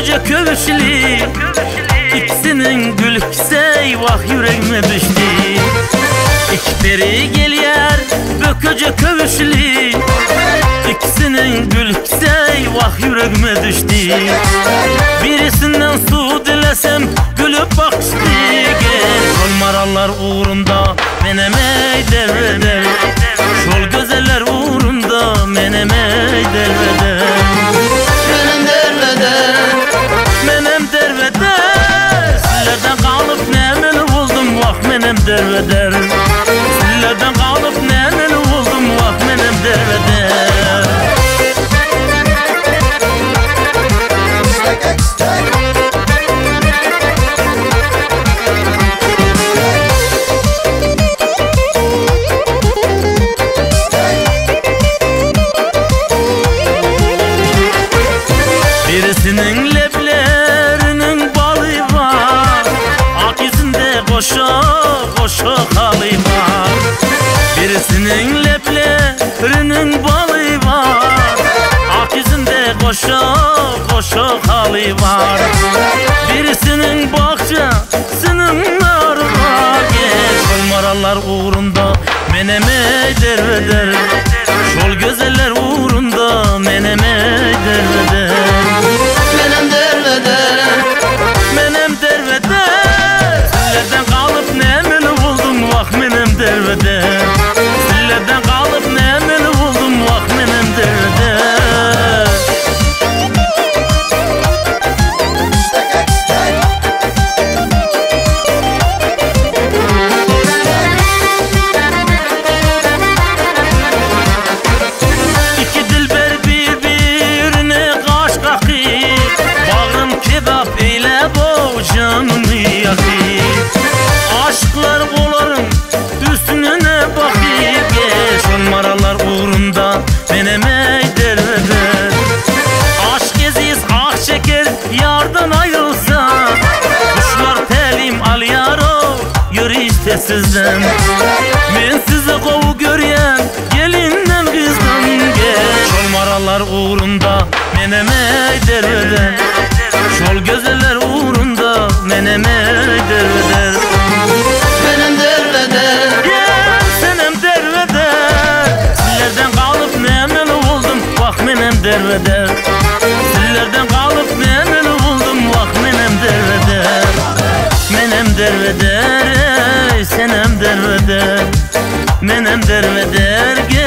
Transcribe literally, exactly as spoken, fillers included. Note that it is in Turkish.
Bökücü kövüşlü İkisinin gülüksey vah yüreğime düştü. İkbiri gelyer bökücü kövüşlü İkisinin gülüksey vah yüreğime düştü. Birisinden su dilesem gülüp bakıştı. Şol marallar uğrunda menemey devreder. Şol güzeller uğrunda menemey devreder. Menem derveder, Menem derveder. Sizlerden kalıp nemeli buldum vah menem derveder. Sizlerden kalıp nemeli buldum vah menem derveder. Birisinin leblerinin balı var, ak yüzünde koşa koşa halı var. Birisinin leblerinin balı var, ak yüzünde koşa koşa halı var. Birisinin bahçesinin narı var. Şol marallar uğrunda meneme derveder. Şol güzeller uğrunda meneme derveder. menem derveder, Menem derveder. Sizlerden kalıp nemeli buldum vah menem derveder. Sizlerden kalıp nemeli buldum vah menem derveder. İki dilber birbirine kaş kakıp, bağrım kebap eyle boğ canımı yakıp. Aşklar koların üstüne bakıp, şol maralar uğrunda menemey derveder. Aşk eziz ah çeker yardan ayrılsa, kuşlar telim al yaro yürü işte sizden. Ben size kovu göryen gelinden kızdım gel. Şol maralar uğrunda menemey derveder. Şol güzeller uğrunda menemey derveder. menem derveder, Gel senem derveder. Sizlerden kalıp nemeli buldum vah menem derveder. Sizlerden kalıp nemeli buldum vah menem derveder. Menem derveder, ey senem derveder. Menem derveder.